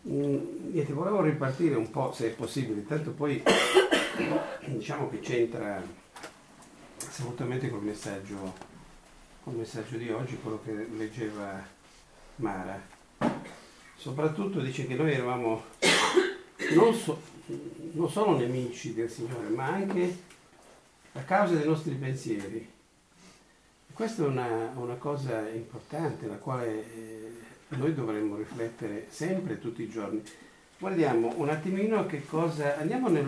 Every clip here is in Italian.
Niente, volevo ripartire un po', se è possibile, tanto poi diciamo che c'entra assolutamente col messaggio di oggi, quello che leggeva Mara. Soprattutto dice che noi eravamo non solo nemici del Signore, ma anche a causa dei nostri pensieri. Questa è una cosa importante, la quale noi dovremmo riflettere sempre, tutti i giorni. Guardiamo un attimino che cosa... Andiamo nel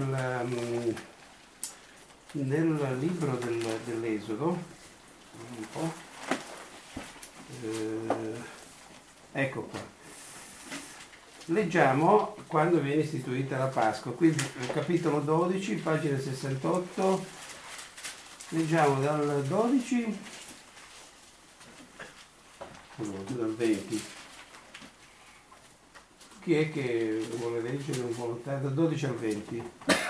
libro dell'Esodo, un po'. Ecco qua. Leggiamo quando viene istituita la Pasqua. Qui capitolo 12, pagina 68. Leggiamo dal 12 dal 20. Chi è che vuole leggere un volontario? Dal 12 al 20.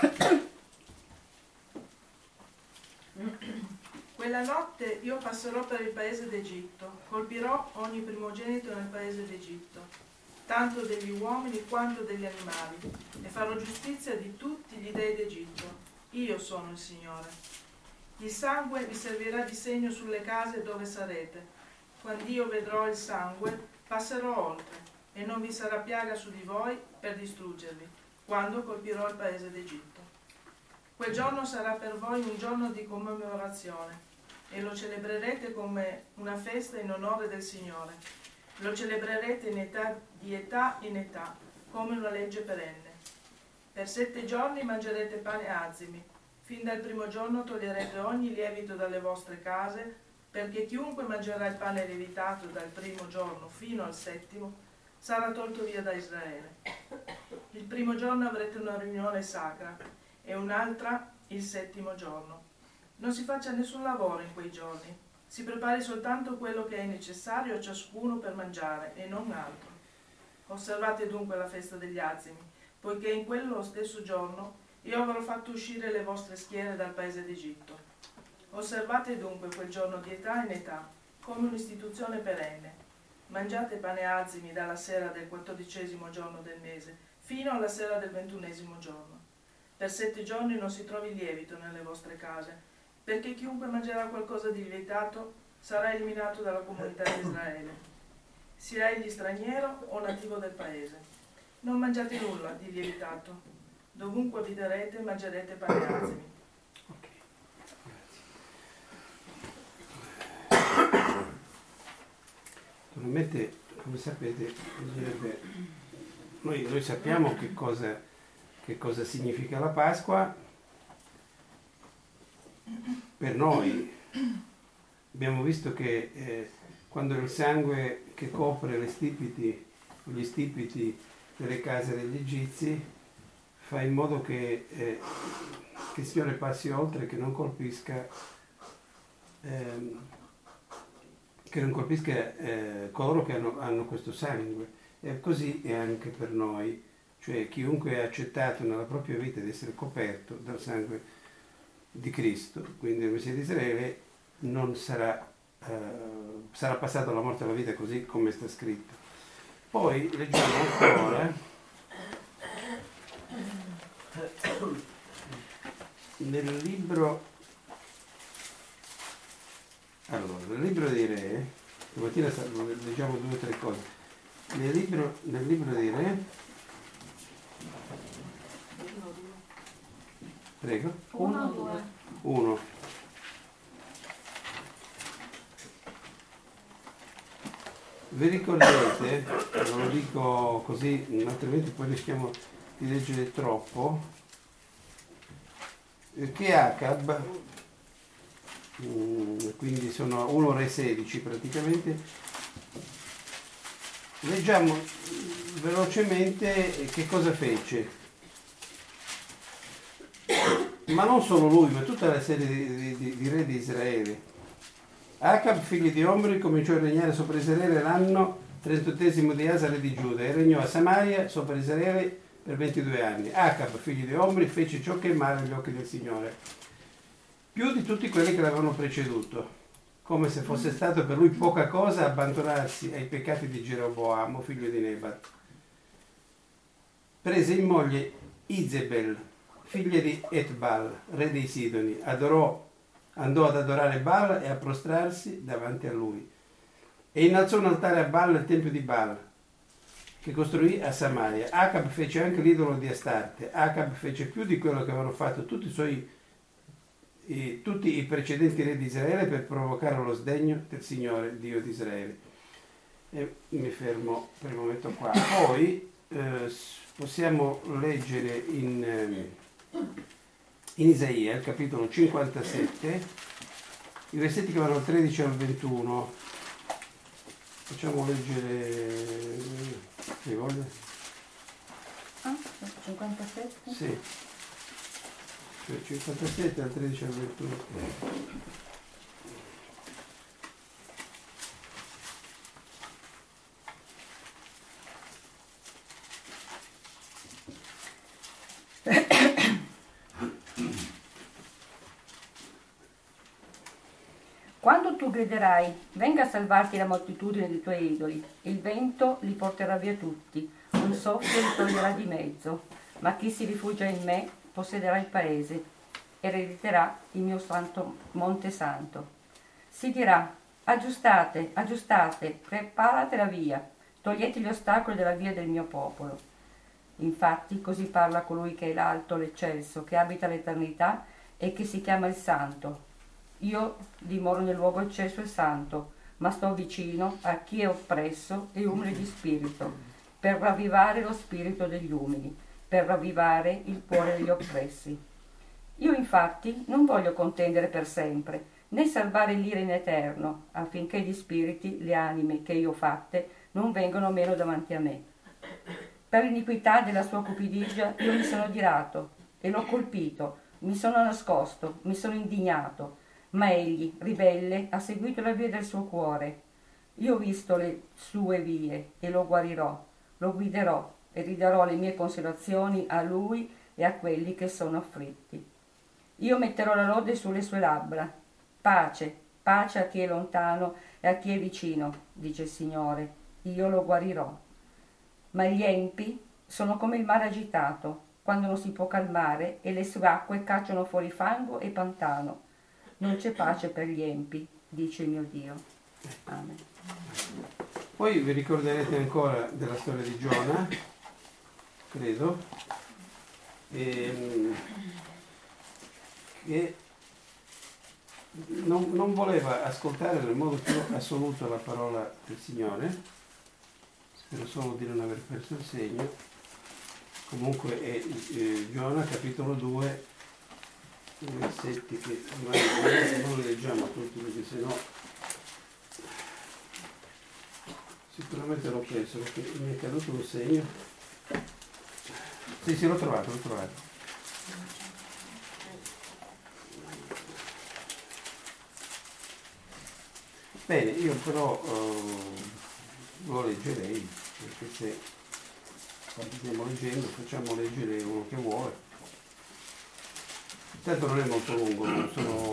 Quella notte io passerò per il paese d'Egitto, colpirò ogni primogenito nel paese d'Egitto, tanto degli uomini quanto degli animali, e farò giustizia di tutti gli dei d'Egitto. Io sono il Signore. Il sangue vi servirà di segno sulle case dove sarete. Quando io vedrò il sangue, passerò oltre, e non vi sarà piaga su di voi per distruggervi, quando colpirò il paese d'Egitto. Quel giorno sarà per voi un giorno di commemorazione, e lo celebrerete come una festa in onore del Signore. Lo celebrerete di età in età, come una legge perenne. Per 7 giorni mangerete pane azimi. Fin dal primo giorno toglierete ogni lievito dalle vostre case, perché chiunque mangerà il pane lievitato dal primo giorno fino al 7° sarà tolto via da Israele. Il primo giorno avrete una riunione sacra e un'altra il 7° giorno. Non si faccia nessun lavoro in quei giorni, si prepari soltanto quello che è necessario a ciascuno per mangiare e non altro. Osservate dunque la festa degli azimi, poiché in quello stesso giorno io avrò fatto uscire le vostre schiere dal paese d'Egitto. Osservate dunque quel giorno di età in età, come un'istituzione perenne. Mangiate pane azimi dalla sera del 14° giorno del mese, fino alla sera del 21° giorno. Per 7 giorni non si trovi lievito nelle vostre case, perché chiunque mangerà qualcosa di lievitato sarà eliminato dalla comunità di Israele, sia egli straniero o nativo del paese. Non mangiate nulla di lievitato. Dovunque vi darete, mangerete pane azimi. Naturalmente, come sapete, noi sappiamo che cosa significa la Pasqua. Per noi abbiamo visto che quando il sangue che copre gli stipiti delle case degli egizi fa in modo che il Signore passi oltre, che non colpisca coloro che hanno questo sangue. E così è anche per noi, cioè chiunque ha accettato nella propria vita di essere coperto dal sangue di Cristo, quindi del Messia di Israele, non sarà passato alla morte alla vita, così come sta scritto. Poi leggiamo ancora nel libro dei Re. Stamattina leggiamo 2 o 3 cose. Nel libro dei Re, prego. 1 o 2? 1. Vi ricordate, ve lo dico così, altrimenti poi rischiamo di leggere troppo, che Acab, quindi sono 1 Re 16 praticamente, leggiamo velocemente che cosa fece. Ma non solo lui, ma tutta la serie di re di Israele. Acab, figlio di Omri, cominciò a regnare sopra Israele l'anno 38° di Asa, re di Giuda, e regnò a Samaria sopra Israele per 22 anni. Acab, figlio di Omri, fece ciò che è male agli occhi del Signore, più di tutti quelli che l'avevano preceduto, come se fosse stato per lui poca cosa abbandonarsi ai peccati di Geroboamo, figlio di Nebat. prese in moglie Izebel, figlia di Etbal, re dei Sidoni, andò ad adorare Baal e a prostrarsi davanti a lui. E innalzò un altare a Baal nel tempio di Baal, che costruì a Samaria. Acab fece anche l'idolo di Astarte. Acab fece più di quello che avevano fatto tutti i precedenti re di Israele per provocare lo sdegno del Signore, Dio di Israele. E mi fermo per il momento qua. Poi possiamo leggere in Isaia, il capitolo 57, i versetti che vanno dal 13 al 21. Facciamo leggere, che voglia? 57? Sì, cioè 57 dal 13 al 21. Quando tu griderai, venga a salvarti la moltitudine dei tuoi idoli, il vento li porterà via tutti, un soffio li toglierà di mezzo, ma chi si rifugia in me possederà il paese, erediterà il mio santo monte santo. Si dirà, aggiustate, aggiustate, preparate la via, togliete gli ostacoli della via del mio popolo. Infatti così parla colui che è l'alto, l'eccelso, che abita l'eternità e che si chiama il Santo. Io dimoro nel luogo eccesso e santo, ma sto vicino a chi è oppresso e umile di spirito, per ravvivare lo spirito degli umili, per ravvivare il cuore degli oppressi. Io infatti non voglio contendere per sempre, né salvare l'ira in eterno, affinché gli spiriti, le anime che io ho fatte, non vengano meno davanti a me. Per l'iniquità della sua cupidigia io mi sono adirato e l'ho colpito, mi sono nascosto, mi sono indignato, ma egli, ribelle, ha seguito la via del suo cuore. Io ho visto le sue vie e lo guarirò, lo guiderò e ridarò le mie consolazioni a lui e a quelli che sono afflitti. Io metterò la lode sulle sue labbra. Pace, pace a chi è lontano e a chi è vicino, dice il Signore, io lo guarirò. Ma gli empi sono come il mare agitato, quando non si può calmare e le sue acque cacciano fuori fango e pantano. Non c'è pace per gli empi, dice il mio Dio. Amen. Poi vi ricorderete ancora della storia di Giona, credo, che non voleva ascoltare nel modo più assoluto la parola del Signore. Spero solo di non aver perso il segno. Comunque è Giona, capitolo 2, i versetti che non li leggiamo tutti perché sennò sicuramente l'ho perso perché mi è caduto un segno. Sì, l'ho trovato. Bene, io però lo leggerei, perché se quando stiamo leggendo facciamo leggere uno che vuole. Tanto non è molto lungo, sono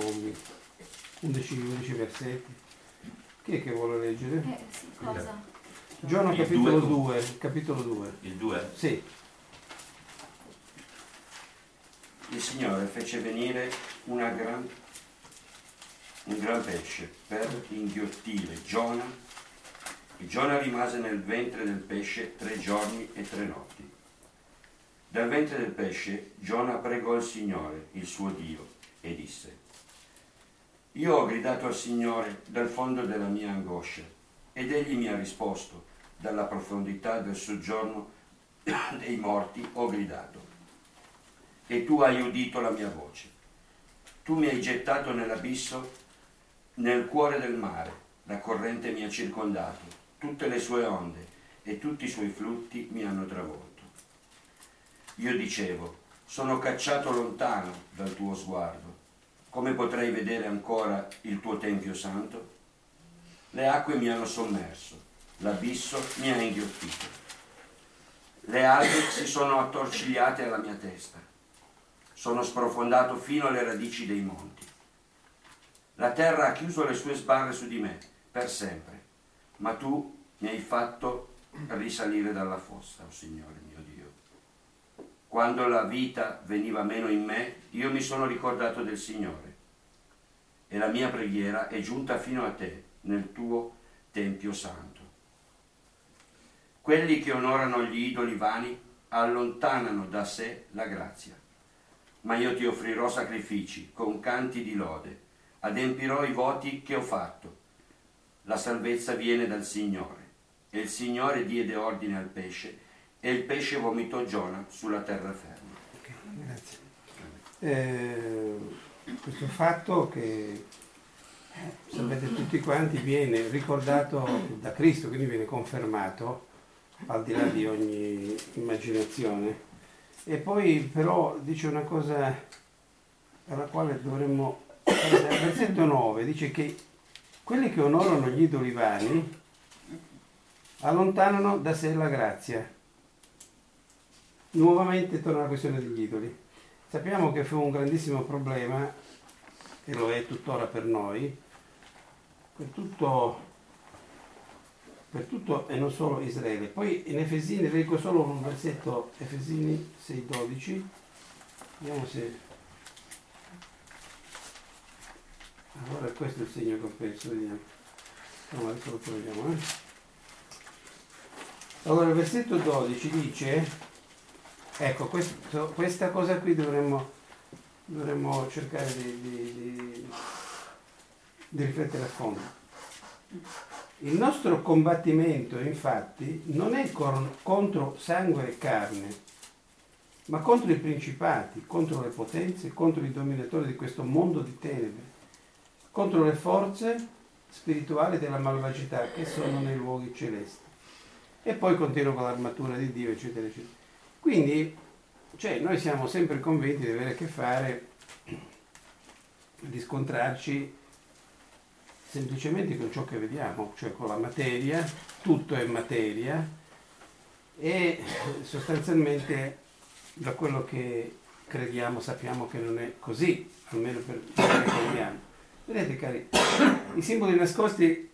11 versetti. Chi è che vuole leggere? Sì, cosa? Giona capitolo 2. Il 2? Sì. Il Signore fece venire un gran pesce per inghiottire Giona, e Giona rimase nel ventre del pesce 3 giorni e 3 notti. Dal ventre del pesce Giona pregò il Signore, il suo Dio, e disse: Io ho gridato al Signore dal fondo della mia angoscia, ed egli mi ha risposto, dalla profondità del soggiorno dei morti ho gridato, e tu hai udito la mia voce. Tu mi hai gettato nell'abisso, nel cuore del mare, la corrente mi ha circondato, tutte le sue onde e tutti i suoi flutti mi hanno travolto. Io dicevo, sono cacciato lontano dal tuo sguardo, come potrei vedere ancora il tuo Tempio Santo? Le acque mi hanno sommerso, l'abisso mi ha inghiottito. Le alghe si sono attorcigliate alla mia testa, sono sprofondato fino alle radici dei monti. La terra ha chiuso le sue sbarre su di me per sempre, ma tu mi hai fatto risalire dalla fossa, o Signore mio Dio. quando la vita veniva meno in me, io mi sono ricordato del Signore e la mia preghiera è giunta fino a te nel tuo Tempio Santo. Quelli che onorano gli idoli vani allontanano da sé la grazia, ma io ti offrirò sacrifici con canti di lode, adempirò i voti che ho fatto. La salvezza viene dal Signore, e il Signore diede ordine al pesce, e il pesce vomitò Giona sulla terraferma. Grazie. Questo fatto che sapete tutti quanti viene ricordato da Cristo, quindi viene confermato al di là di ogni immaginazione. E poi però dice una cosa alla quale dovremmo... Al versetto 9 dice che quelli che onorano gli idoli vani allontanano da sé la grazia. Nuovamente torna la questione degli idoli. Sappiamo che fu un grandissimo problema, e lo è tuttora per noi, per tutto e non solo Israele. Poi in Efesini, leggo solo un versetto, Efesini 6,12, vediamo se... Allora questo è il segno che ho perso, vediamo. No, adesso lo troviamo. Allora il versetto 12 dice, ecco, questa cosa qui dovremmo cercare di riflettere a fondo. Il nostro combattimento, infatti, non è contro sangue e carne, ma contro i principati, contro le potenze, contro i dominatori di questo mondo di tenebre, contro le forze spirituali della malvagità che sono nei luoghi celesti. E poi continua con l'armatura di Dio, eccetera, eccetera. Quindi, noi siamo sempre convinti di avere a che fare, di scontrarci semplicemente con ciò che vediamo, cioè con la materia, tutto è materia, e sostanzialmente da quello che crediamo sappiamo che non è così, almeno per quello che crediamo. Vedete cari, i simboli nascosti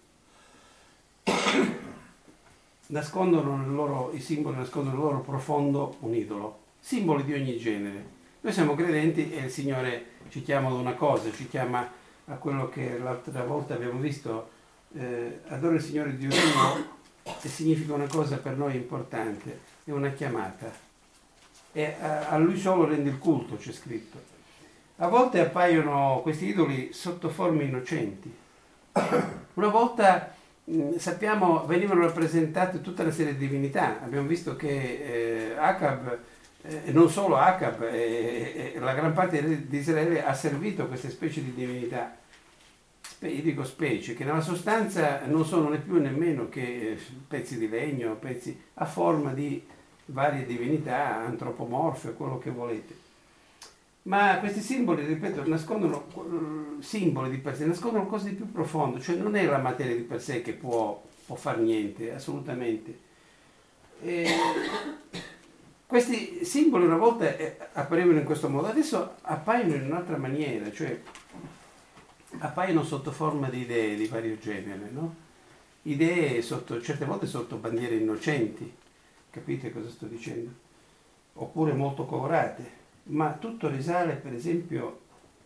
nascondono nel loro profondo un idolo, simboli di ogni genere. Noi siamo credenti e il Signore ci chiama ad una cosa, ci chiama a quello che l'altra volta abbiamo visto, adoro il Signore Dio tuo, e significa una cosa per noi importante, è una chiamata, e a Lui solo rende il culto, c'è scritto. A volte appaiono questi idoli sotto forme innocenti. Una volta sappiamo venivano rappresentate tutta una serie di divinità. Abbiamo visto che Acab, non solo Acab, la gran parte di Israele ha servito queste specie di divinità. Io dico specie, che nella sostanza non sono né più nemmeno che pezzi di legno, pezzi a forma di varie divinità, antropomorfe, quello che volete. Ma questi simboli, ripeto, nascondono simboli di per sé, nascondono cose di più profondo, cioè non è la materia di per sé che può far niente, assolutamente. Questi simboli una volta apparivano in questo modo, adesso appaiono in un'altra maniera, cioè appaiono sotto forma di idee di vario genere, no? Idee certe volte sotto bandiere innocenti, capite cosa sto dicendo? Oppure molto colorate. Ma tutto risale, per esempio,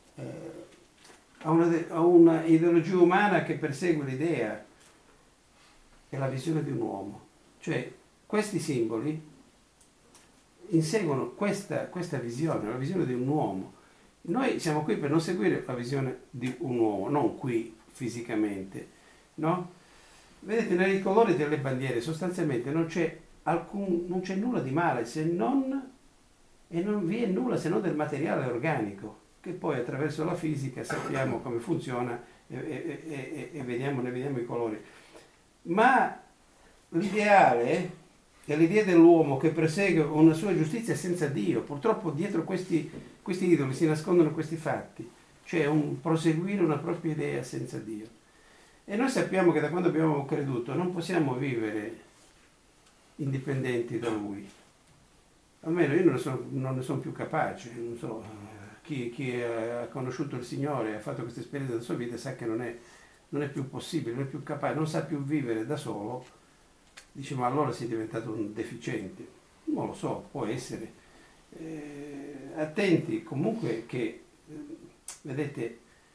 a una ideologia umana che persegue l'idea e la visione di un uomo. Cioè, questi simboli inseguono questa visione, la visione di un uomo. Noi siamo qui per non seguire la visione di un uomo, non qui fisicamente, no? Vedete, nei colori delle bandiere sostanzialmente non c'è nulla di male, e non vi è nulla se non del materiale organico, che poi attraverso la fisica sappiamo come funziona e ne vediamo i colori. Ma l'ideale è l'idea dell'uomo che persegue una sua giustizia senza Dio. Purtroppo dietro questi idoli si nascondono questi fatti, cioè un proseguire una propria idea senza Dio. E noi sappiamo che da quando abbiamo creduto non possiamo vivere indipendenti da Lui. Almeno io non ne sono più capace, non so, chi ha conosciuto il Signore e ha fatto questa esperienza della sua vita sa che non è più possibile, non è più capace, non sa più vivere da solo. Dice, ma allora sei diventato un deficiente. Non lo so, può essere. attenti comunque che, vedete,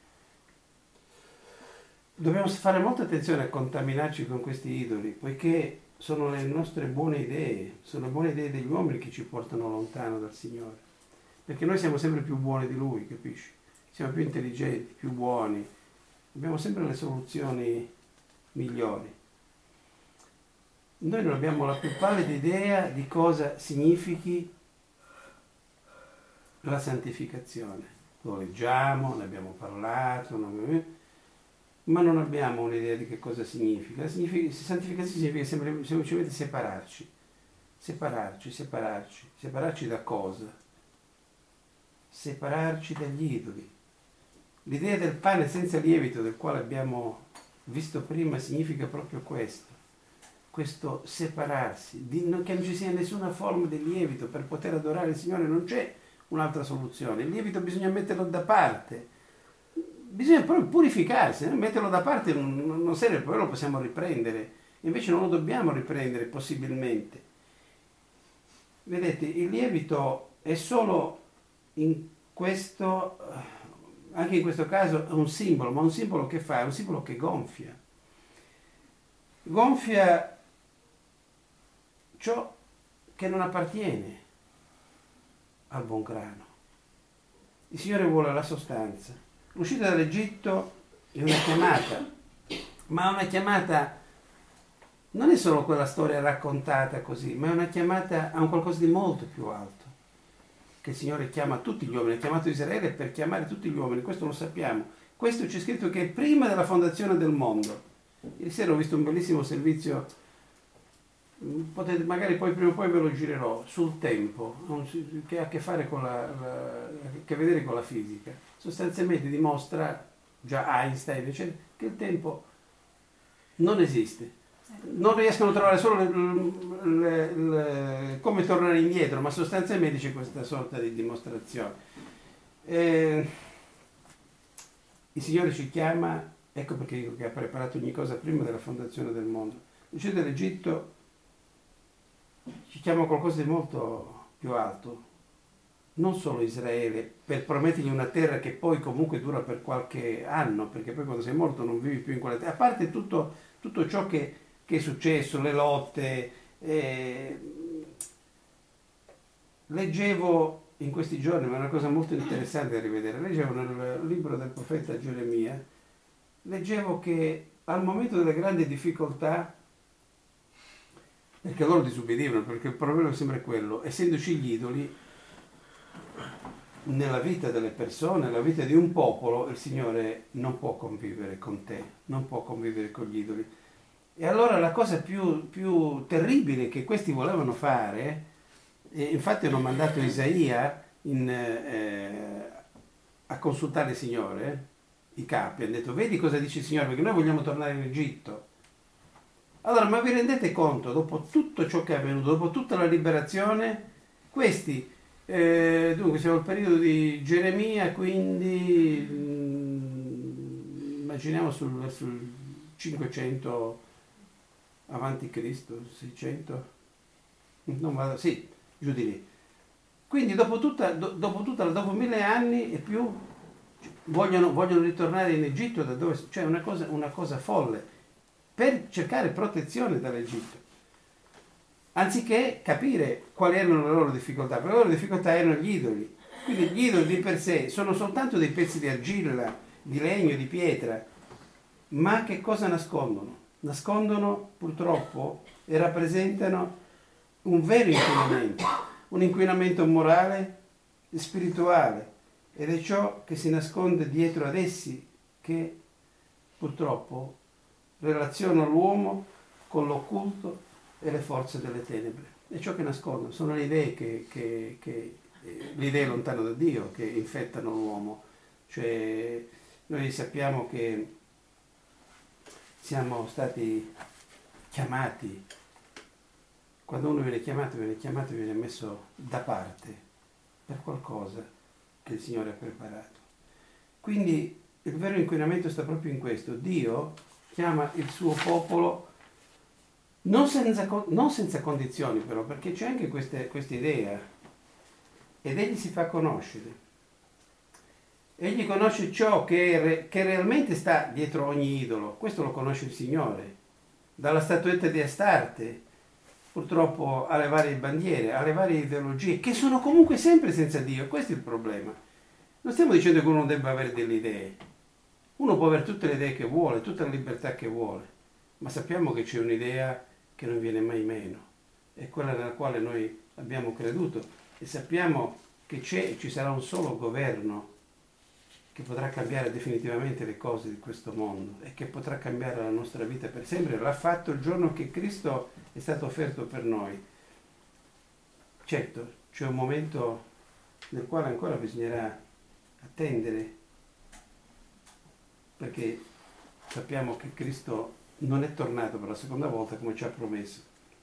dobbiamo fare molta attenzione a contaminarci con questi idoli, poiché sono le nostre buone idee, sono le buone idee degli uomini che ci portano lontano dal Signore, perché noi siamo sempre più buoni di Lui, capisci? Siamo più intelligenti, più buoni, abbiamo sempre le soluzioni migliori. Noi non abbiamo la più pallida idea di cosa significhi la santificazione. Lo leggiamo, ne abbiamo parlato, ma non abbiamo un'idea di che cosa significa. Santificazione significa semplicemente separarci. Separarci da cosa? Separarci dagli idoli. L'idea del pane senza lievito, del quale abbiamo visto prima, significa proprio questo separarsi, che non ci sia nessuna forma di lievito per poter adorare il Signore. Non c'è un'altra soluzione. Il lievito bisogna metterlo da parte, bisogna proprio purificarsi, metterlo da parte non serve, poi lo possiamo riprendere, invece non lo dobbiamo riprendere possibilmente. Vedete, il lievito è solo anche in questo caso è un simbolo, ma un simbolo che fa? È un simbolo che gonfia ciò che non appartiene al buon grano. Il Signore vuole la sostanza. L'uscita dall'Egitto è una chiamata, ma una chiamata non è solo quella storia raccontata così, ma è una chiamata a un qualcosa di molto più alto, che il Signore chiama tutti gli uomini. Ha chiamato Israele per chiamare tutti gli uomini, questo lo sappiamo. Questo c'è scritto che è prima della fondazione del mondo. Ieri sera ho visto un bellissimo servizio, potete magari poi prima o poi ve lo girerò, sul tempo, che ha a che fare con a che vedere con la fisica. Sostanzialmente dimostra, già Einstein, eccetera, che il tempo non esiste. Non riescono a trovare solo come tornare indietro, ma sostanzialmente c'è questa sorta di dimostrazione. Il Signore ci chiama, ecco perché dico che ha preparato ogni cosa prima della fondazione del mondo. L'uscita dall'Egitto ci chiama a qualcosa di molto più alto, non solo Israele, per promettergli una terra che poi comunque dura per qualche anno, perché poi quando sei morto non vivi più in quella terra, a parte tutto ciò che è successo, le lotte. Leggevo in questi giorni, ma è una cosa molto interessante da rivedere, leggevo nel libro del profeta Geremia, leggevo che al momento delle grandi difficoltà, perché loro disubbidivano, perché il problema è sempre quello, essendoci gli idoli, nella vita delle persone, nella vita di un popolo, il Signore non può convivere con te, non può convivere con gli idoli. E allora la cosa più terribile che questi volevano fare, e infatti hanno mandato Isaia a consultare il Signore, i capi, hanno detto: vedi cosa dice il Signore, perché noi vogliamo tornare in Egitto. Allora, ma vi rendete conto, dopo tutto ciò che è avvenuto, dopo tutta la liberazione, questi, dunque siamo al periodo di Geremia, quindi immaginiamo verso il 500 avanti Cristo, 600, sì, giù di lì. Quindi dopo 1000 anni e più vogliono ritornare in Egitto, da dove, cioè una cosa folle, per cercare protezione dall'Egitto, anziché capire quali erano le loro difficoltà, perché le loro difficoltà erano gli idoli. Quindi gli idoli di per sé sono soltanto dei pezzi di argilla, di legno, di pietra, ma che cosa nascondono? Nascondono purtroppo e rappresentano un vero inquinamento, un inquinamento morale e spirituale, ed è ciò che si nasconde dietro ad essi, che purtroppo relaziona l'uomo con l'occulto e le forze delle tenebre. È ciò che nascondono, sono le idee le idee lontane da Dio che infettano l'uomo. Cioè, noi sappiamo che siamo stati chiamati, quando uno viene chiamato, viene messo da parte per qualcosa che il Signore ha preparato. Quindi il vero inquinamento sta proprio in questo. Dio chiama il suo popolo non senza condizioni, però, perché c'è anche questa idea ed egli si fa conoscere. Egli conosce ciò che realmente sta dietro ogni idolo. Questo lo conosce il Signore. Dalla statuetta di Astarte, purtroppo, alle varie bandiere, alle varie ideologie, che sono comunque sempre senza Dio. Questo è il problema. Non stiamo dicendo che uno debba avere delle idee. Uno può avere tutte le idee che vuole, tutta la libertà che vuole, ma sappiamo che c'è un'idea che non viene mai meno. È quella nella quale noi abbiamo creduto e sappiamo che c'è e ci sarà un solo governo che potrà cambiare definitivamente le cose di questo mondo e che potrà cambiare la nostra vita per sempre. L'ha fatto il giorno che Cristo è stato offerto per noi. Certo, c'è un momento nel quale ancora bisognerà attendere, perché sappiamo che Cristo non è tornato per la seconda volta come ci ha promesso.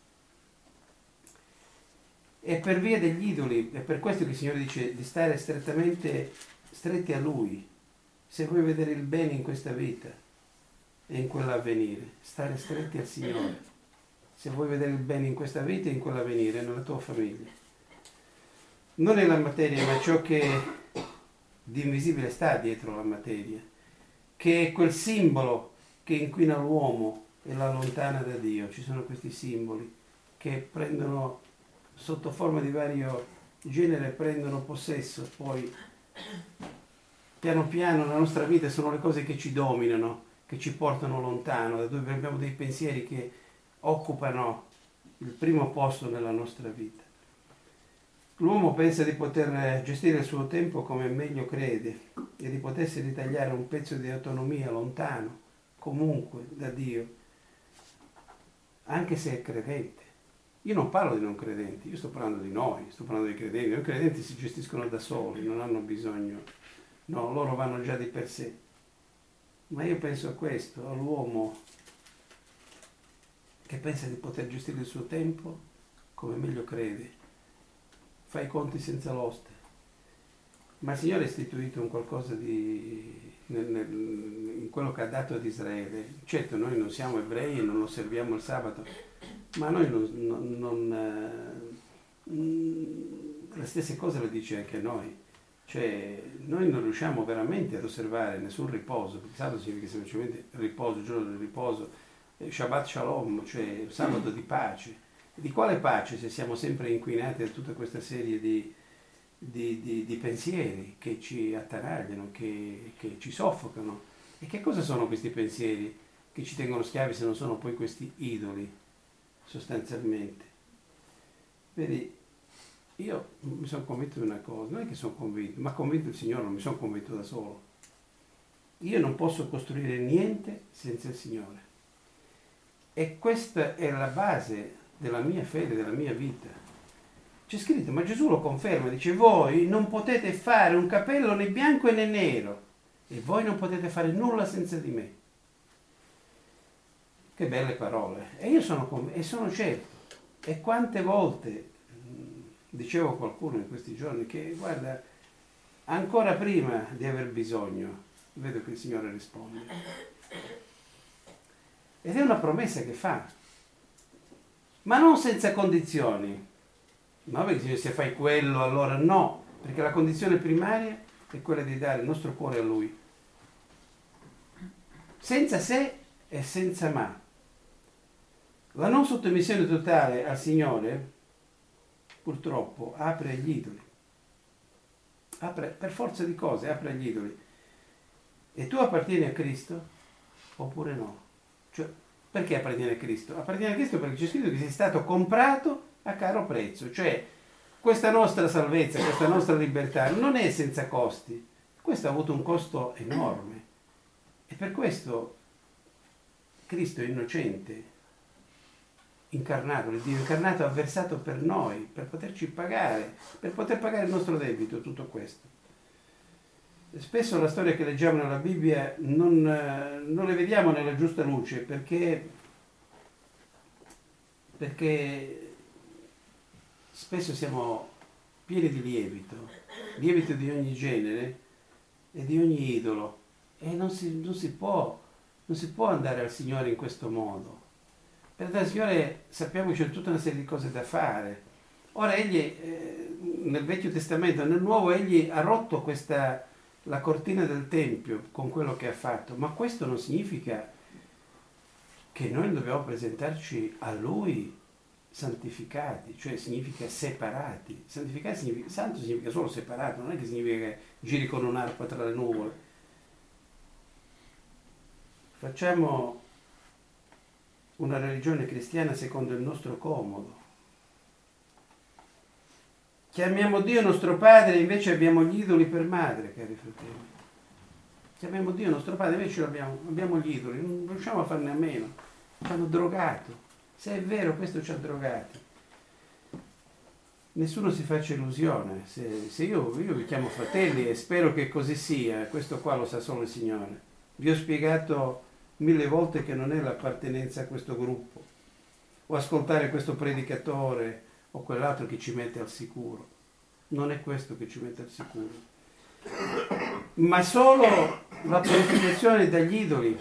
E per via degli idoli, è per questo che il Signore dice di stare stretti a Lui, se vuoi vedere il bene in questa vita e in quella a venire, stare stretti al Signore, se vuoi vedere il bene in questa vita e in quella a venire, nella tua famiglia. Non è la materia, ma ciò che di invisibile sta dietro la materia, che è quel simbolo che inquina l'uomo e la allontana da Dio. Ci sono questi simboli che prendono sotto forma di vario genere, prendono possesso, poi piano piano nella nostra vita sono le cose che ci dominano, che ci portano lontano, da dove abbiamo dei pensieri che occupano il primo posto nella nostra vita. L'uomo pensa di poter gestire il suo tempo come meglio crede e di potersi ritagliare un pezzo di autonomia lontano, comunque, da Dio, anche se è credente. Io non parlo di non credenti, io sto parlando di noi, sto parlando dei credenti. I credenti si gestiscono da soli, non hanno bisogno, no, loro vanno già di per sé. Ma io penso a questo, all'uomo che pensa di poter gestire il suo tempo come meglio crede. Fa i conti senza l'oste. Ma il Signore ha istituito un qualcosa in quello che ha dato ad Israele. Certo, noi non siamo ebrei e non lo osserviamo il sabato, ma noi le stesse cose le dice anche a noi. Cioè, noi non riusciamo veramente ad osservare nessun riposo, perché sabato significa semplicemente riposo, il giorno del riposo, Shabbat Shalom, cioè sabato di pace. Di quale pace se siamo sempre inquinati da tutta questa serie di pensieri che ci attanagliano, che ci soffocano? E che cosa sono questi pensieri che ci tengono schiavi se non sono poi questi idoli, sostanzialmente? Vedi, io mi sono convinto di una cosa, non è che sono convinto, ma convinto il Signore, non mi sono convinto da solo. Io non posso costruire niente senza il Signore. E questa è la base della mia fede, della mia vita. C'è scritto, ma Gesù lo conferma, dice: voi non potete fare un capello né bianco né nero, e voi non potete fare nulla senza di me. Che belle parole. E io sono certo. E quante volte dicevo a qualcuno in questi giorni che, guarda, ancora prima di aver bisogno, vedo che il Signore risponde. Ed è una promessa che fa, ma non senza condizioni. No, perché se fai quello allora no, perché la condizione primaria è quella di dare il nostro cuore a Lui, senza se e senza ma. La non sottomissione totale al Signore purtroppo apre agli idoli, apre per forza di cose, apre agli idoli. E tu appartieni a Cristo oppure no? Cioè, perché appartieni a Cristo? Appartieni a Cristo perché c'è scritto che sei stato comprato a caro prezzo, cioè questa nostra salvezza, questa nostra libertà non è senza costi, questo ha avuto un costo enorme e per questo Cristo è innocente, incarnato, il Dio incarnato ha versato per noi, per poterci pagare, per poter pagare il nostro debito, tutto questo. Spesso la storia che leggiamo nella Bibbia non le vediamo nella giusta luce perché spesso siamo pieni di lievito di ogni genere e di ogni idolo e non si può andare al Signore in questo modo. Per andare al Signore sappiamo che c'è tutta una serie di cose da fare. Ora Egli nel Vecchio Testamento, nel Nuovo egli ha rotto la cortina del Tempio con quello che ha fatto, ma questo non significa che noi dobbiamo presentarci a Lui santificati, cioè significa separati. Santificati significa, santo significa solo separato, non è che significa che giri con un'arpa tra le nuvole. Facciamo una religione cristiana secondo il nostro comodo. Chiamiamo Dio nostro Padre, invece abbiamo gli idoli per madre, cari fratelli. Chiamiamo Dio nostro Padre, invece abbiamo gli idoli, non riusciamo a farne a meno. Ci hanno drogato. Se è vero, questo ci ha drogati. Nessuno si faccia illusione. Se io vi chiamo fratelli e spero che così sia, questo qua lo sa solo il Signore. Vi ho spiegato 1000 volte che non è l'appartenenza a questo gruppo, o ascoltare questo predicatore o quell'altro che ci mette al sicuro. Non è questo che ci mette al sicuro, ma solo la purificazione dagli idoli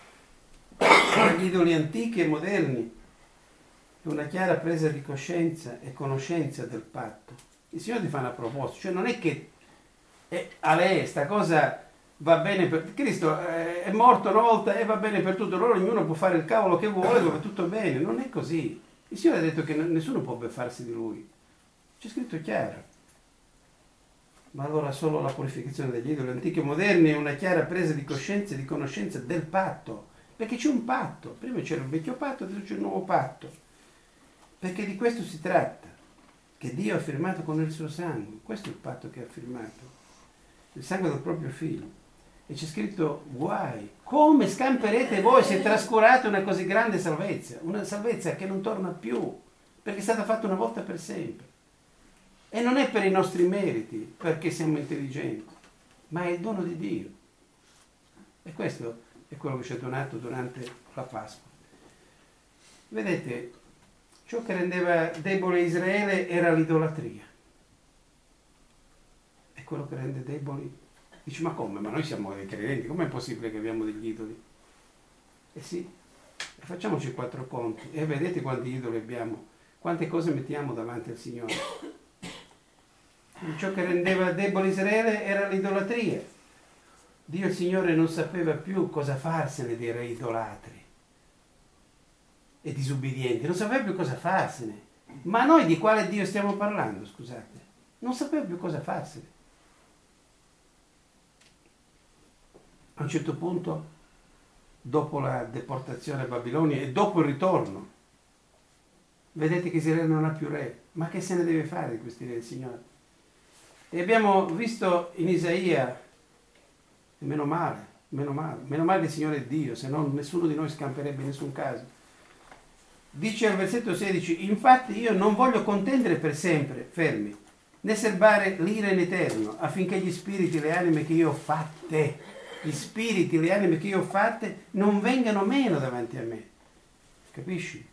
antichi e moderni, e una chiara presa di coscienza e conoscenza del patto. Il Signore ti fa una proposta, cioè non è che a lei sta cosa va bene per Cristo, è morto una volta e va bene per tutto, allora ognuno può fare il cavolo che vuole, va tutto bene. Non è così. Il Signore ha detto che nessuno può beffarsi di Lui, c'è scritto chiaro. Ma allora solo la purificazione degli idoli antichi e moderni è una chiara presa di coscienza e di conoscenza del patto, perché c'è un patto. Prima c'era il vecchio patto, adesso c'è il nuovo patto, perché di questo si tratta, che Dio ha firmato con il suo sangue. Questo è il patto che ha firmato, il sangue del proprio figlio. E c'è scritto: guai, come scamperete voi se trascurate una così grande salvezza, una salvezza che non torna più, perché è stata fatta una volta per sempre. E non è per i nostri meriti, perché siamo intelligenti, ma è il dono di Dio. E questo è quello che ci è donato durante la Pasqua. Vedete, ciò che rendeva debole Israele era l'idolatria. E quello che rende deboli... Dici, ma come? Ma noi siamo dei credenti, com'è possibile che abbiamo degli idoli? Eh sì, e facciamoci 4 conti e vedete quanti idoli abbiamo, quante cose mettiamo davanti al Signore. Ciò che rendeva debole Israele era l'idolatria. Dio il Signore non sapeva più cosa farsene dei re idolatri e disubbidienti, non sapeva più cosa farsene. Ma noi di quale Dio stiamo parlando, scusate? Non sapeva più cosa farsene. A un certo punto, dopo la deportazione a Babilonia e dopo il ritorno, vedete che Israele non ha più re. Ma che se ne deve fare di questi re, Signore? E abbiamo visto in Isaia, e meno male che il Signore è Dio, se no nessuno di noi scamperebbe in nessun caso. Dice al versetto 16: infatti io non voglio contendere per sempre, fermi, né serbare l'ira in eterno, affinché gli spiriti, le anime che io ho fatte, gli spiriti, le anime che io ho fatte non vengano meno davanti a me. Capisci?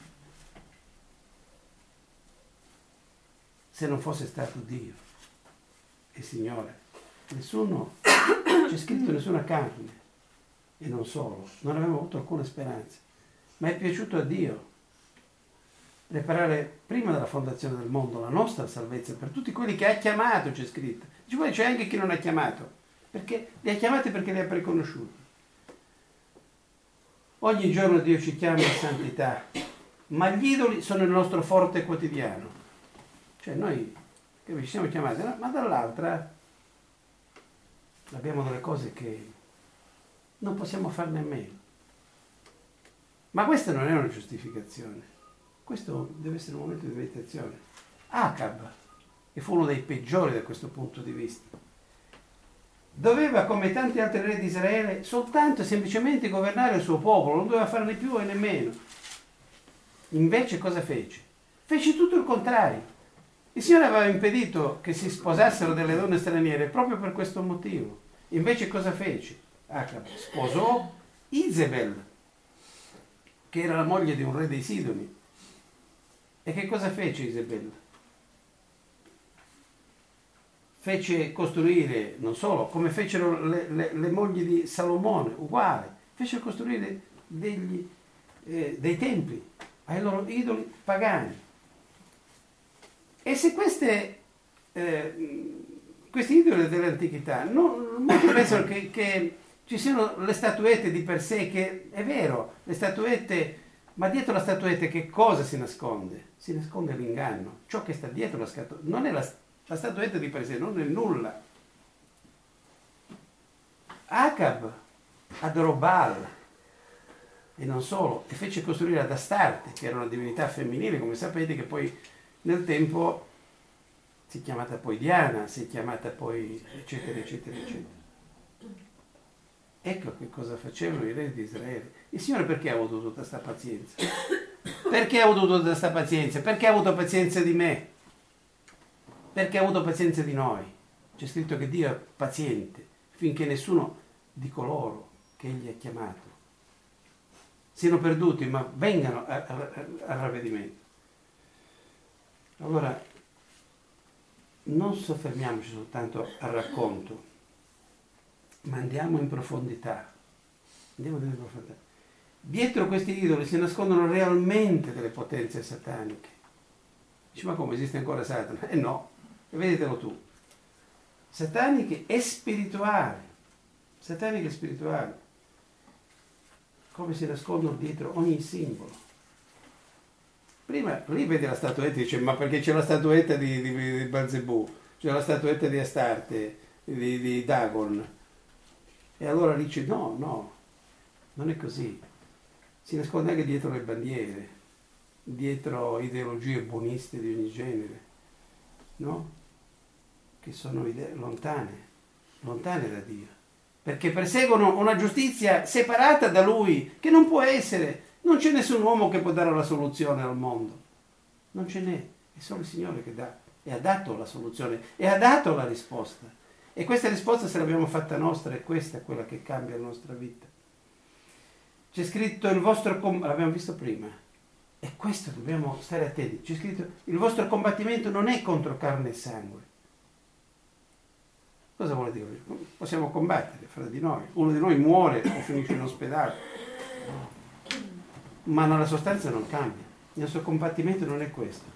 Se non fosse stato Dio, il Signore, nessuno, c'è scritto nessuna carne, e non solo, non avevamo avuto alcuna speranza. Ma è piaciuto a Dio preparare prima della fondazione del mondo la nostra salvezza per tutti quelli che ha chiamato, c'è scritto. Dice, poi c'è anche chi non ha chiamato, perché li ha chiamati, perché li ha preconosciuti. Ogni giorno Dio ci chiama in santità, ma gli idoli sono il nostro forte quotidiano. Cioè noi che ci siamo chiamati, ma dall'altra abbiamo delle cose che non possiamo farne a meno. Ma questa non è una giustificazione, questo deve essere un momento di meditazione. Acab, che fu uno dei peggiori da questo punto di vista, doveva, come tanti altri re di Israele, soltanto e semplicemente governare il suo popolo, non doveva farne più e nemmeno. Invece cosa fece? Fece tutto il contrario. Il Signore aveva impedito che si sposassero delle donne straniere proprio per questo motivo. Invece cosa fece? Acab sposò Izebel, che era la moglie di un re dei Sidoni. E che cosa fece Izebel? Fece costruire, non solo, come fecero le mogli di Salomone, uguale, fece costruire dei templi ai loro idoli pagani. E se queste questi idoli dell'antichità, molti pensano che ci siano le statuette di per sé, che è vero, le statuette, ma dietro la statuetta che cosa si nasconde? Si nasconde l'inganno. Ciò che sta dietro la statuetta non è la statuetta di per sé, non è nulla. Acab adorò Baal e non solo, e fece costruire ad Astarte, che era una divinità femminile, come sapete, che poi nel tempo si è chiamata poi Diana, si è chiamata poi eccetera eccetera eccetera. Ecco che cosa facevano i re di Israele. Il Signore perché ha avuto tutta questa pazienza? Perché ha avuto tutta questa pazienza? Perché ha avuto pazienza di me? Perché ha avuto pazienza di noi? C'è scritto che Dio è paziente finché nessuno di coloro che Egli ha chiamato siano perduti, ma vengano al ravvedimento. Allora, non soffermiamoci soltanto al racconto, ma andiamo in profondità. Dietro questi idoli si nascondono realmente delle potenze sataniche. Dici, ma come, esiste ancora Satana? No, vedetelo tu. Sataniche e spirituali. Sataniche e spirituali. Come si nascondono dietro ogni simbolo. Prima, lì vedi la statuetta e dice, ma perché c'è la statuetta di Belzebù, c'è la statuetta di Astarte, di Dagon. E allora dice, no, non è così. Si nasconde anche dietro le bandiere, dietro ideologie buoniste di ogni genere, no? Che sono idee lontane da Dio. Perché perseguono una giustizia separata da Lui, che non può essere. Non c'è nessun uomo che può dare la soluzione al mondo. Non ce n'è. È solo il Signore che dà. E ha dato la soluzione. E ha dato la risposta. E questa risposta, se l'abbiamo fatta nostra, è questa quella che cambia la nostra vita. C'è scritto il vostro... l'abbiamo visto prima. E questo dobbiamo stare attenti. C'è scritto il vostro combattimento non è contro carne e sangue. Cosa vuole dire? Possiamo combattere fra di noi. Uno di noi muore o finisce in ospedale. Ma la sostanza non cambia. Il nostro combattimento non è questo.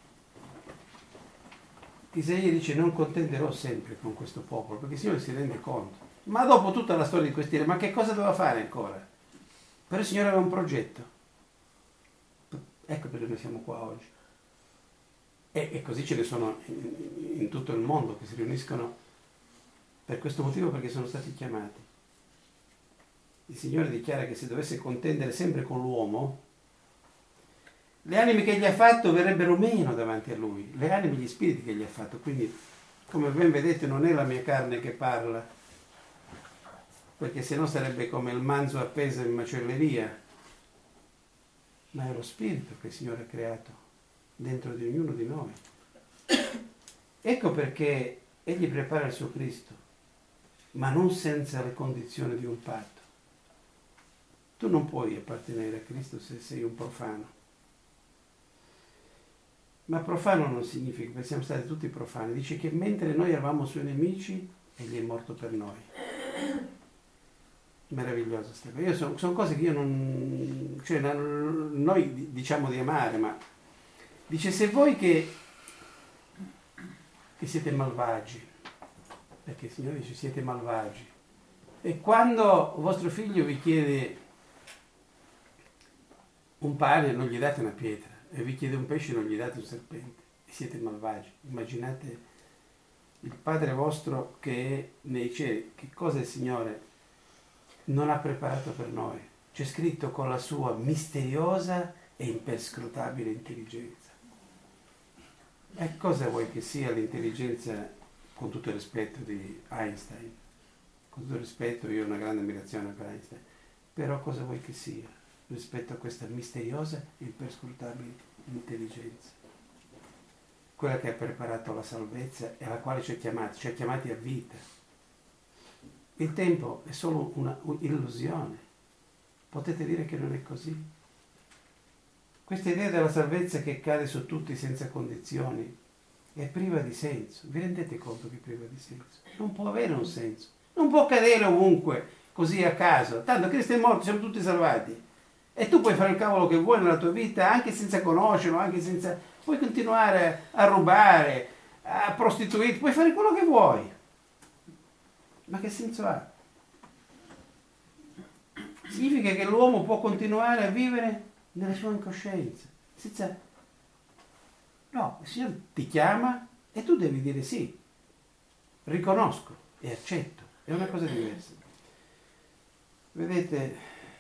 Isaia dice, non contenderò sempre con questo popolo, perché il Signore si rende conto. Ma dopo tutta la storia di questi re, ma che cosa doveva fare ancora? Però il Signore aveva un progetto. Ecco perché noi siamo qua oggi. E così ce ne sono in tutto il mondo che si riuniscono per questo motivo, perché sono stati chiamati. Il Signore dichiara che se dovesse contendere sempre con l'uomo, le anime che gli ha fatto verrebbero meno davanti a lui, le anime, gli spiriti che gli ha fatto. Quindi, come ben vedete, non è la mia carne che parla, perché sennò sarebbe come il manzo appeso in macelleria, ma è lo spirito che il Signore ha creato dentro di ognuno di noi. Ecco perché Egli prepara il suo Cristo, ma non senza le condizioni di un patto. Tu non puoi appartenere a Cristo se sei un profano. Ma profano non significa, perché siamo stati tutti profani. Dice che mentre noi eravamo suoi nemici, Egli è morto per noi. Meravigliosa sta cosa. Sono cose che io non... Cioè, noi diciamo di amare, ma... Dice, se voi che siete malvagi, perché il Signore dice siete malvagi, e quando vostro figlio vi chiede un pane non gli date una pietra, e vi chiede un pesce non gli date un serpente, e siete malvagi. Immaginate il Padre vostro che è nei cieli, che cosa il Signore non ha preparato per noi. C'è scritto con la sua misteriosa e imperscrutabile intelligenza. E cosa vuoi che sia l'intelligenza, con tutto il rispetto di Einstein? Con tutto il rispetto, io ho una grande ammirazione per Einstein, però cosa vuoi che sia rispetto a questa misteriosa e imperscrutabile intelligenza? Quella che ha preparato la salvezza e alla quale ci ha chiamati a vita. Il tempo è solo un'illusione. Potete dire che non è così? Questa idea della salvezza che cade su tutti senza condizioni è priva di senso. Vi rendete conto che è priva di senso? Non può avere un senso. Non può cadere ovunque, così a caso. Tanto Cristo è morto, siamo tutti salvati. E tu puoi fare il cavolo che vuoi nella tua vita, anche senza conoscerlo, anche senza... Puoi continuare a rubare, a prostituirti, puoi fare quello che vuoi. Ma che senso ha? Significa che l'uomo può continuare a vivere nella sua incoscienza, senza... No, il Signore ti chiama e tu devi dire sì, riconosco e accetto, è una cosa diversa. Vedete,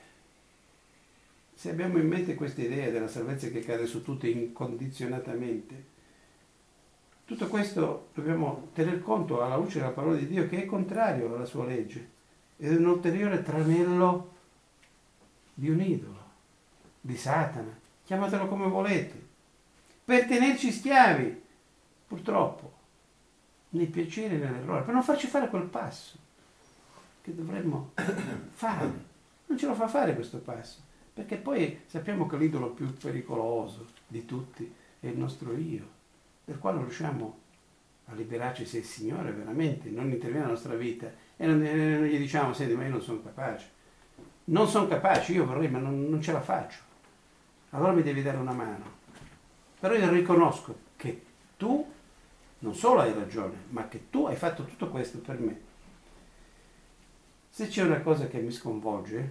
se abbiamo in mente questa idea della salvezza che cade su tutti incondizionatamente, tutto questo dobbiamo tener conto alla luce della parola di Dio, che è contrario alla sua legge ed è un ulteriore tranello di un idolo, di Satana, chiamatelo come volete, per tenerci schiavi, purtroppo, nei piaceri e nell'errore, per non farci fare quel passo che dovremmo fare. Non ce lo fa fare questo passo, perché poi sappiamo che l'idolo più pericoloso di tutti è il nostro io, del quale non riusciamo a liberarci se il Signore veramente non interviene nella nostra vita e non gli diciamo: senti, ma io non sono capace. Non sono capace, io vorrei, ma non ce la faccio. Allora mi devi dare una mano. Però io riconosco che tu non solo hai ragione, ma che tu hai fatto tutto questo per me. Se c'è una cosa che mi sconvolge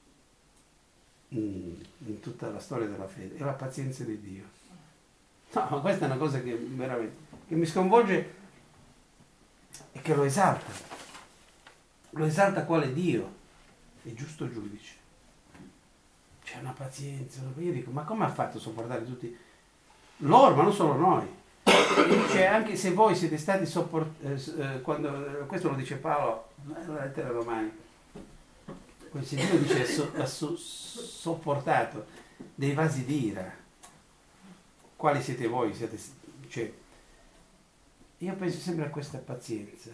in tutta la storia della fede, è la pazienza di Dio. No, ma questa è una cosa che veramente che mi sconvolge e che lo esalta. Lo esalta quale Dio è giusto giudice. C'è una pazienza. Io dico, ma come ha fatto a sopportare tutti loro, ma non solo noi? E dice, anche se voi siete stati quando questo lo dice Paolo nella lettera ai Romani, se Dio dice ha sopportato dei vasi d'ira, quali siete voi? Cioè, io penso sempre a questa pazienza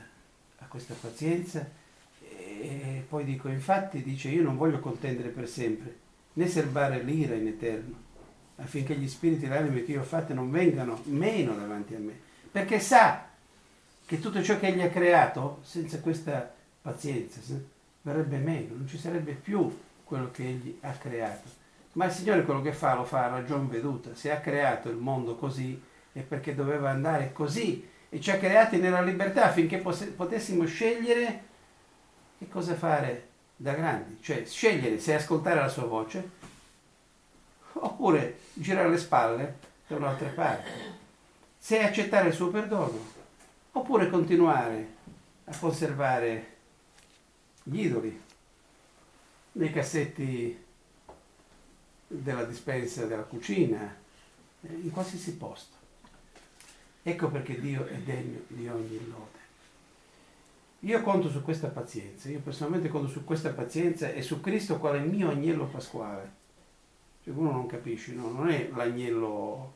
e poi dico, infatti dice, io non voglio contendere per sempre né serbare l'ira in eterno, affinché gli spiriti e le anime che io ho fatte non vengano meno davanti a me, perché sa che tutto ciò che egli ha creato senza questa pazienza verrebbe meno, non ci sarebbe più quello che egli ha creato. Ma il Signore quello che fa lo fa a ragion veduta. Se ha creato il mondo così è perché doveva andare così e ci ha creati nella libertà affinché potessimo scegliere che cosa fare da grandi, cioè scegliere se ascoltare la sua voce oppure girare le spalle da un'altra parte, se accettare il suo perdono oppure continuare a conservare gli idoli nei cassetti della dispensa della cucina, in qualsiasi posto. Ecco perché Dio è degno di ogni lode. Io conto su questa pazienza, io personalmente conto su questa pazienza e su Cristo quale mio agnello pasquale. Cioè, uno non capisce, no? Non è l'agnello,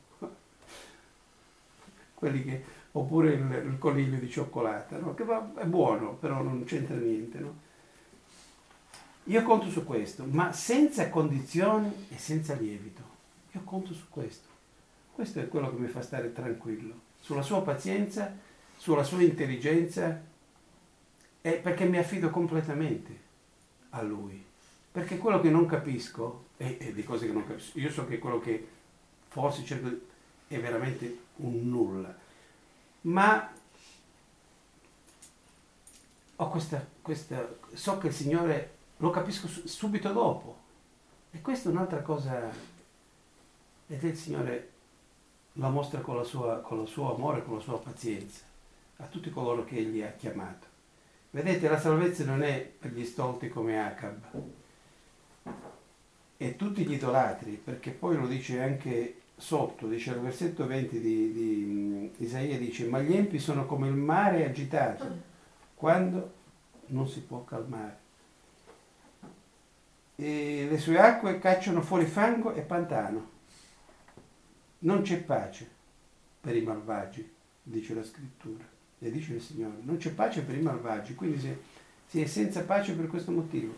quelli che, oppure il coniglio di cioccolata, no? Che è buono, però non c'entra niente, no? Io conto su questo, ma senza condizioni e senza lievito. Io conto su questo. Questo è quello che mi fa stare tranquillo. Sulla sua pazienza, sulla sua intelligenza, e perché mi affido completamente a Lui. Perché quello che non capisco, e di cose che non capisco, io so che quello che forse cerco è veramente un nulla. Ma ho questa so che il Signore lo capisco subito dopo. E questa è un'altra cosa. Ed il Signore la mostra con il suo amore, con la sua pazienza, a tutti coloro che Egli ha chiamato. Vedete, la salvezza non è per gli stolti come Acab, e tutti gli idolatri, perché poi lo dice anche sotto, dice al versetto 20 di Isaia, dice: ma gli empi sono come il mare agitato, quando non si può calmare. E le sue acque cacciano fuori fango e pantano. Non c'è pace per i malvagi, dice la scrittura, e dice il Signore. Non c'è pace per i malvagi, quindi si è senza pace per questo motivo.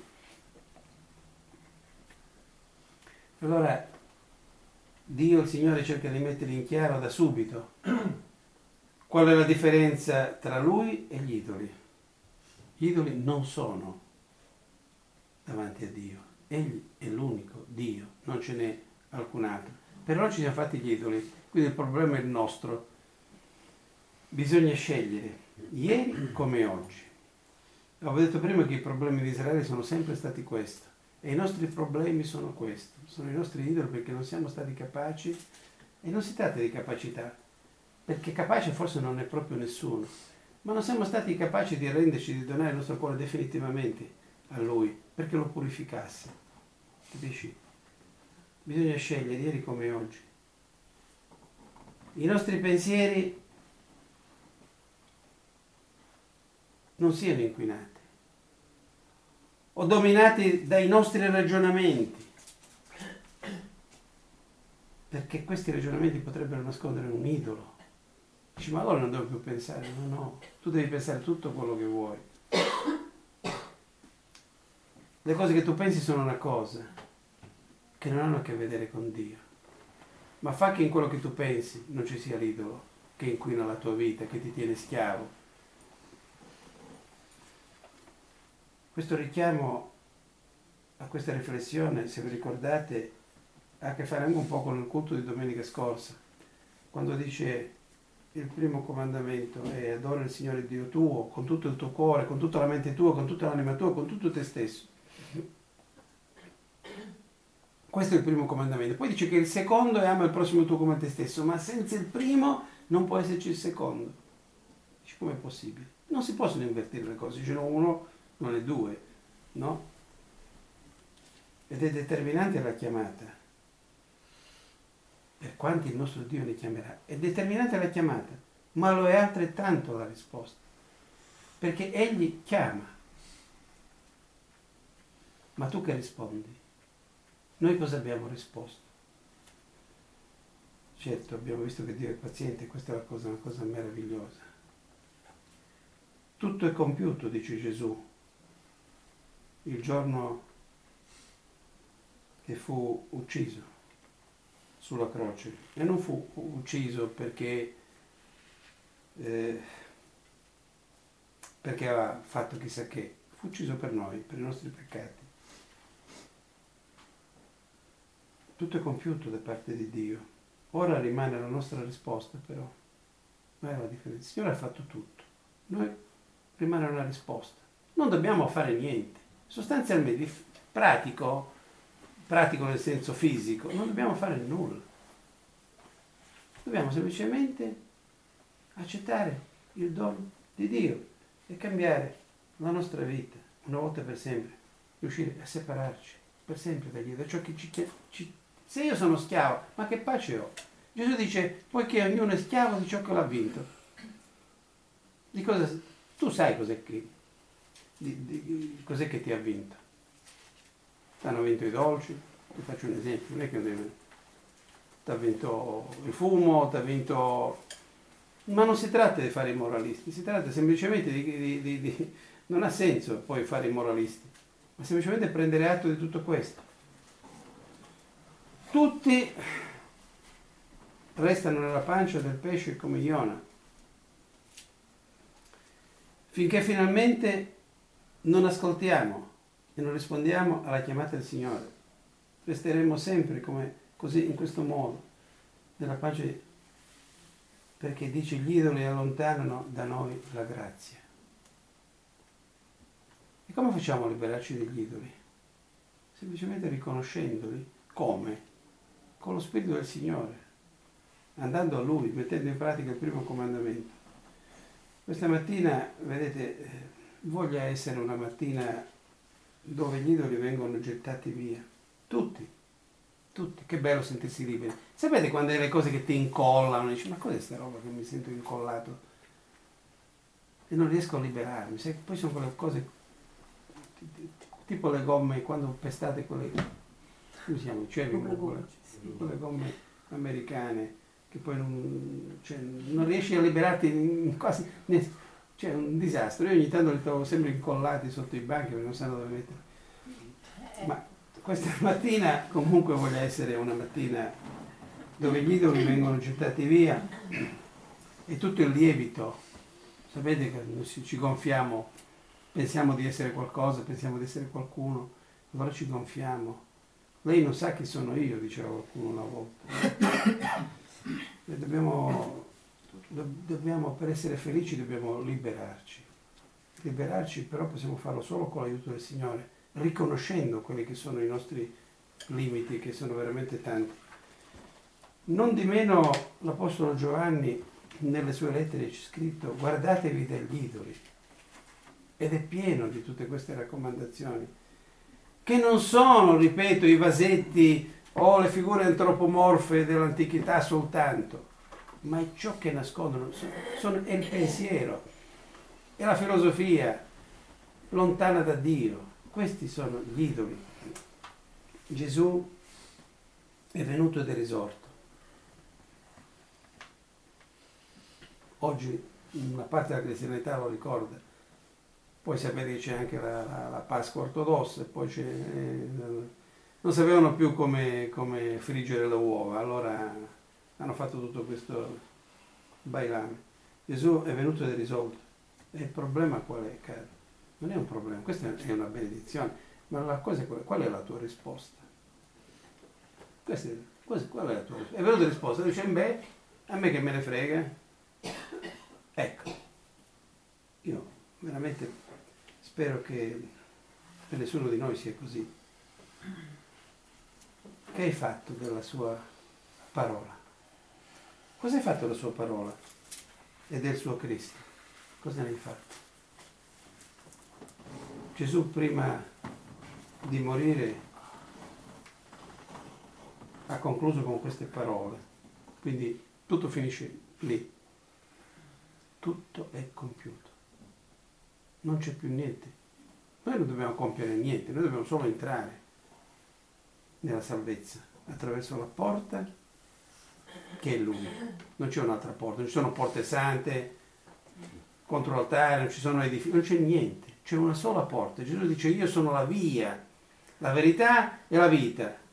Allora Dio, il Signore, cerca di mettere in chiaro da subito qual è la differenza tra Lui e gli idoli. Gli idoli non sono davanti a Dio, Egli è l'unico Dio, non ce n'è alcun altro. Per noi ci siamo fatti gli idoli, quindi il problema è il nostro. Bisogna scegliere, ieri come oggi. Avevo detto prima che i problemi di Israele sono sempre stati questo, e i nostri problemi sono questo, sono i nostri idoli perché non siamo stati capaci, e non si tratta di capacità, perché capace forse non è proprio nessuno, ma non siamo stati capaci di arrenderci, di donare il nostro cuore definitivamente a Lui, perché lo purificasse. Capisci? Bisogna scegliere ieri come oggi. I nostri pensieri non siano inquinati o dominati dai nostri ragionamenti, perché questi ragionamenti potrebbero nascondere un idolo. Dici, ma allora non devo più pensare. No, tu devi pensare tutto quello che vuoi. Le cose che tu pensi sono una cosa che non hanno a che vedere con Dio, ma fa che in quello che tu pensi non ci sia l'idolo che inquina la tua vita, che ti tiene schiavo. Questo richiamo a questa riflessione, se vi ricordate, ha a che fare anche un po' con il culto di domenica scorsa, quando dice il primo comandamento è adora il Signore Dio tuo con tutto il tuo cuore, con tutta la mente tua, con tutta l'anima tua, con tutto te stesso. Questo è il primo comandamento. Poi dice che il secondo è ama il prossimo tuo come te stesso, ma senza il primo non può esserci il secondo. Dice, com'è possibile? Non si possono invertire le cose, dice no, uno non è due, no? Ed è determinante la chiamata. Per quanti il nostro Dio ne chiamerà. È determinante la chiamata, ma lo è altrettanto la risposta. Perché Egli chiama. Ma tu che rispondi? Noi cosa abbiamo risposto? Certo, abbiamo visto che Dio è paziente, questa è una cosa meravigliosa. Tutto è compiuto, dice Gesù, il giorno che fu ucciso sulla croce. E non fu ucciso perché aveva fatto chissà che, fu ucciso per noi, per i nostri peccati. Tutto è compiuto da parte di Dio. Ora rimane la nostra risposta, però. Non è la differenza. Il Signore ha fatto tutto. Noi rimane una risposta. Non dobbiamo fare niente. Sostanzialmente, pratico nel senso fisico, non dobbiamo fare nulla. Dobbiamo semplicemente accettare il dono di Dio e cambiare la nostra vita, una volta per sempre, riuscire a separarci per sempre da Dio, da ciò che se io sono schiavo, ma che pace ho? Gesù dice, poiché ognuno è schiavo di ciò che l'ha vinto. Tu sai cos'è che ti ha vinto. Ti hanno vinto i dolci, ti faccio un esempio, non è che ti ha vinto il fumo, ti ha vinto... Ma non si tratta di fare i moralisti, si tratta semplicemente di... Non ha senso poi fare i moralisti, ma semplicemente prendere atto di tutto questo. Tutti restano nella pancia del pesce come Iona, finché finalmente non ascoltiamo e non rispondiamo alla chiamata del Signore. Resteremo sempre così, in questo modo, nella pancia, perché dice gli idoli allontanano da noi la grazia. E come facciamo a liberarci degli idoli? Semplicemente riconoscendoli. Come? Con lo Spirito del Signore, andando a Lui, mettendo in pratica il primo comandamento. Questa mattina, vedete, voglia essere una mattina dove gli idoli vengono gettati via. Tutti. Che bello sentirsi liberi. Sapete quando hai le cose che ti incollano, dici, ma cos'è sta roba che mi sento incollato? E non riesco a liberarmi. Poi sono quelle cose, tipo le gomme, quando pestate quelle, come si chiamano? Quelle gomme americane, che poi non riesci a liberarti quasi, cioè un disastro. Io ogni tanto li trovo sempre incollati sotto i banchi perché non sanno dove mettere. Ma questa mattina comunque voglio essere una mattina dove gli idoli vengono gettati via e tutto il lievito. Sapete che ci gonfiamo, pensiamo di essere qualcosa, pensiamo di essere qualcuno, allora ci gonfiamo. Lei non sa chi sono io, diceva qualcuno una volta. E dobbiamo Dobbiamo, per essere felici dobbiamo liberarci. Liberarci però possiamo farlo solo con l'aiuto del Signore, riconoscendo quelli che sono i nostri limiti, che sono veramente tanti. Non di meno l'Apostolo Giovanni nelle sue lettere c'è scritto: guardatevi dagli idoli, ed è pieno di tutte queste raccomandazioni, che non sono, ripeto, i vasetti o le figure antropomorfe dell'antichità soltanto, ma è ciò che nascondono, è il pensiero, è la filosofia lontana da Dio. Questi sono gli idoli. Gesù è venuto ed è risorto. Oggi una parte della cristianità lo ricorda. Poi sapete che c'è anche la Pasqua ortodossa, e poi non sapevano più come friggere le uova, allora hanno fatto tutto questo bailame. Gesù è venuto ed è risolto. E il problema qual è, caro? Non è un problema, questa è una benedizione, ma la cosa è qual è la tua risposta? Qual è la tua risposta? È venuto e risposta, dice: beh, a me che me ne frega? Ecco, io veramente spero che per nessuno di noi sia così. Che hai fatto della sua parola? Cosa hai fatto della sua parola e del suo Cristo? Cosa ne hai fatto? Gesù prima di morire ha concluso con queste parole, quindi tutto finisce lì. Tutto è compiuto. Non c'è più niente. Noi non dobbiamo compiere niente, noi dobbiamo solo entrare nella salvezza attraverso la porta che è Lui. Non c'è un'altra porta, non ci sono porte sante contro l'altare, non ci sono edifici, non c'è niente, c'è una sola porta. Gesù dice: io sono la via, la verità e la vita.